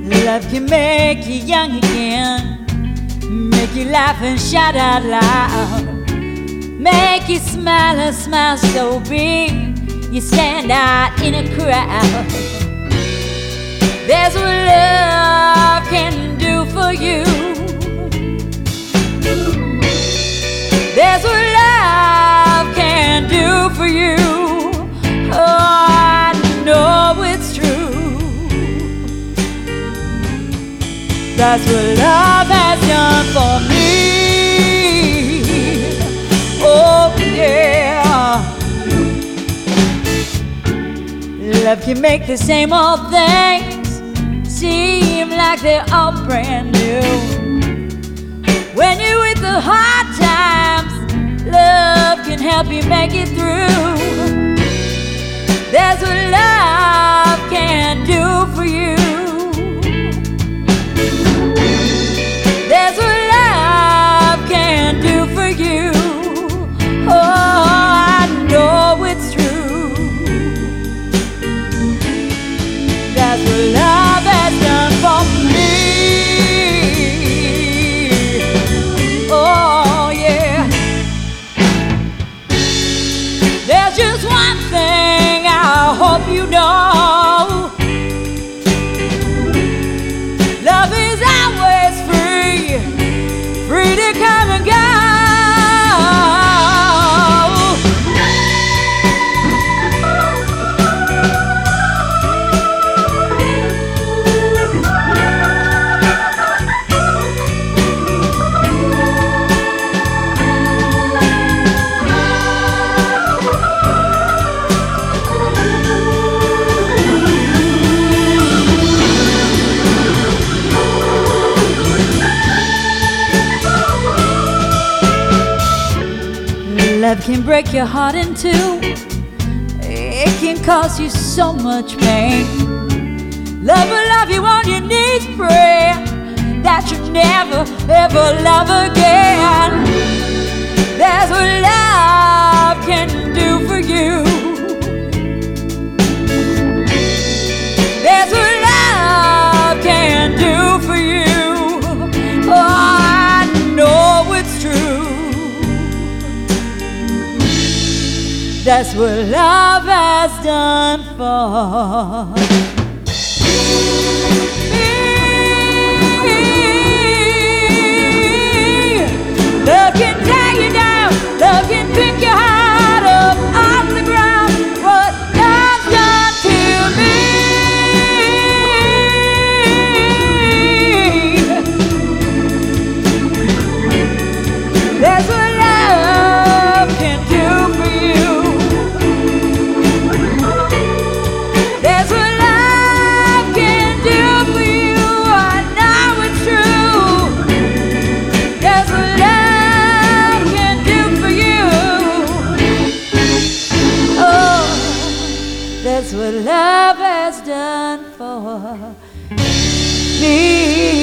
Love can make you young again, make you laugh and shout out loud, make you smile and smile so big you stand out in a crowd. That's what love can do for you. That's what love can do for you. Oh, I know it's true. That's what love has done for me. Oh yeah. Love can make the same old things seem like they're all brand new. When you're with the hard times, love can help you make it through. That's what love can do for you. That's what love can do for you. Oh, I know it's true. That's what love has done for me. Oh yeah. There's just one thing I hope you know. Love is always free, free to come and go. Love can break your heart in two. It can cause you so much pain. Love will love you on your knees, pray that you never ever love again. That's what love can do for you. That's what love can do for you. Oh, I know it's true. That's what love has done for me. Love can tear you down, love can pick your heart up off the ground. What love's done to me. That's what love can do for you. That's what love can do for you. I know it's true. That's what love can do for you. Oh, that's what love has done for me.